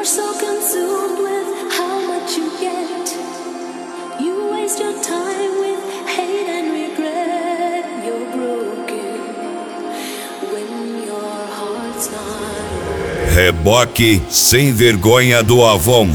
so consumed with how much you get. You waste your time with hate and regret. You're broken when your heart's not. Reboque sem vergonha do Avon.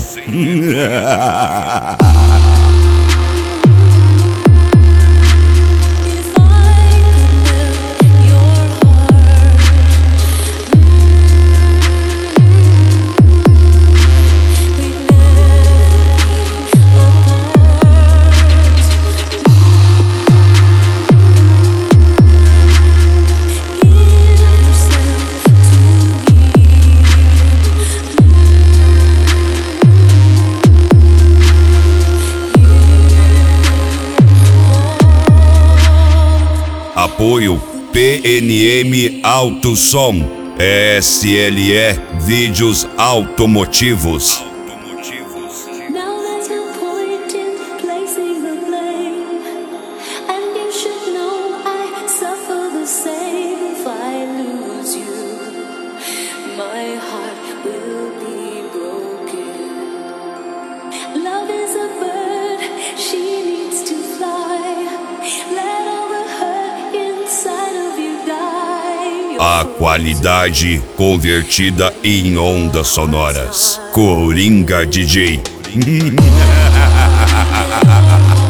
Apoio PNM Alto Som, SLE Vídeos Automotivos. Now there's no point in placing the blame, and you should know I suffer the same. If I lose you, my heart will be broken. Love is a bird, she needs to fly. Let all the hurt inside of you die. A qualidade convertida em ondas sonoras. Coringa DJ.